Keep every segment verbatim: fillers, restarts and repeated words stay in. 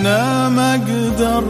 أنا ما أقدر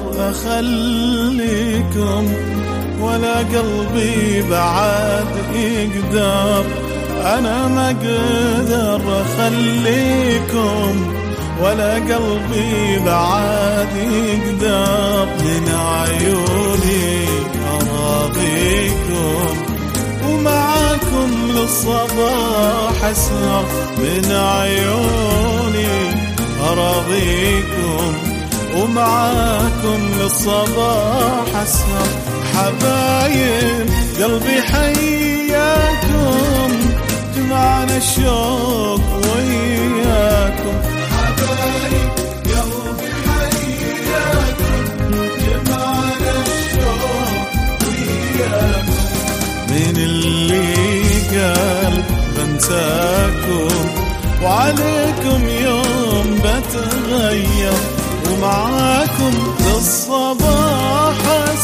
أخليكم ولا قلبي بعد يقدر. أنا ما أقدر أخليكم ولا قلبي بعد يقدر. من عيوني أراضيكم ومعاكم للصباح أسهر. من عيوني أراضيكم ومعاكم للصباح أسهر. حبايب قلبي حياكم جمعنا الشوق وياكم. حبايب قلبي حياكم جمعنا الشوق وياكم. من اللي قال بنساكم وعليكم يوم بتغير ومعاكم للصباح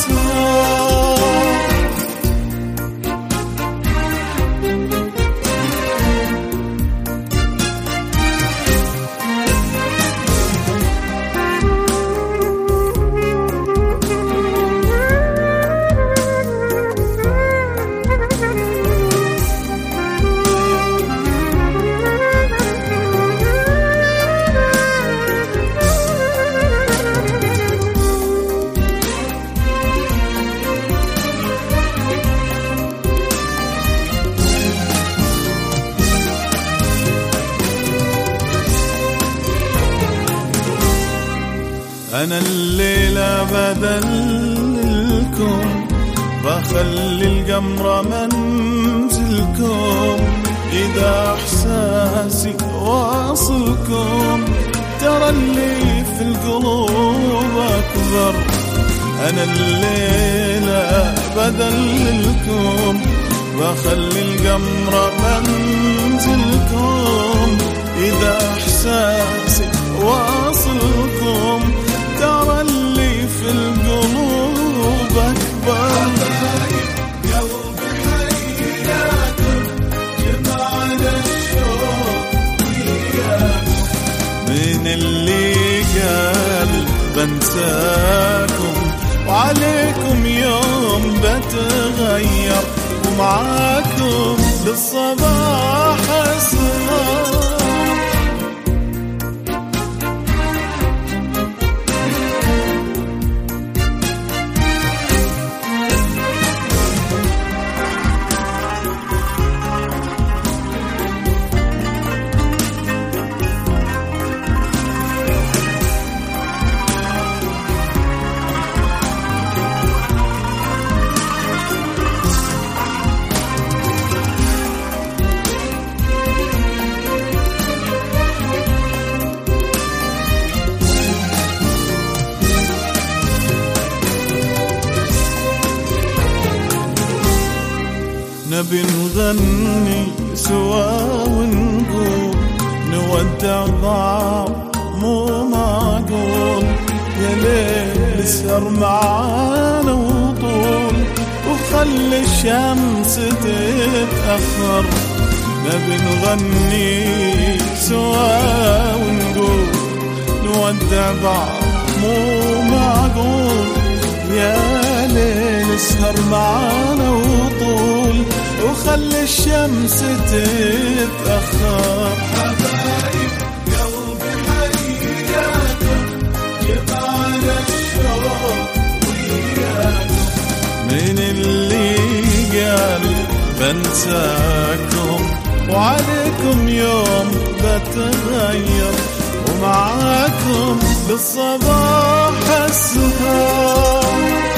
أسهر. أنا الليلة بدلكم بخلي القمر منزلكم. إذا إحساسي واصلكم ترى اللي في القلوب أكبر. أنا الليلة بدلكم بخلي القمر منزلكم. إذا إحساسي واصلكم ترى اللي في القلوب أكبر. قلبي حياكم جمعنا الشوق وياكم. من اللي قال بنساكم وعليكم يوم بتغير ومعاكم للصباح أسهر. نبي نغني سوا ونقول نودع بعض مو معقول. يا ليل اسهر معانا وطول وخلي الشمس تتأخر. نبي نغني سوا ونقول نودع بعض مو معقول. يا ليل اسهر معانا وطول وخلي الشمس تتأخر. حبايب قلبي حياكم جمعنا الشوق وياكم. من اللي قال بنساكم وعليكم يوم بتغير ومعاكم للصباح أسهر.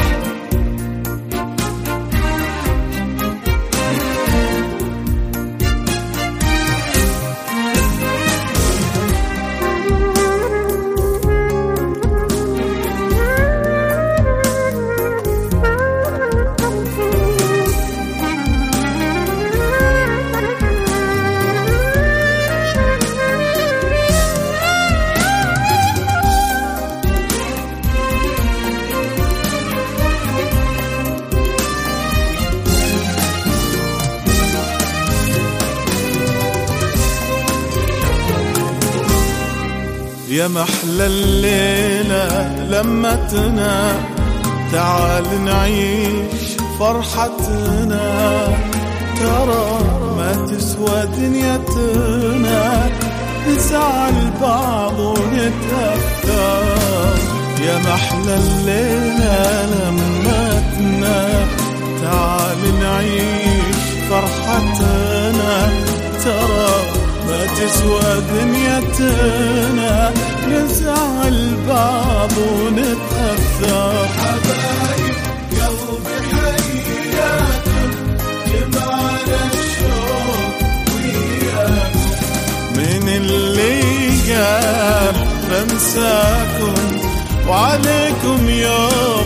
يا محلى الليلة لمتنا، تعال نعيش فرحتنا، ترى ما تسوى دنيتنا، نزعل بعض ونتأثر. يا محلى الليلة لمتنا، تعال نعيش فرحتنا، ترى ما تسوى دنيتنا، نزعل بعض ونتأثر. حبايب قلبي حياكم، جمعنا الشوق وياكم، من اللي قال بنساكم وعليكم يوم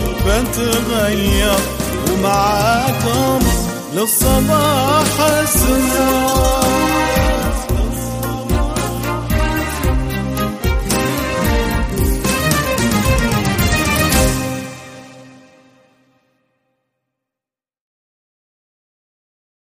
بتغير، ومعاكم للصباح السهر.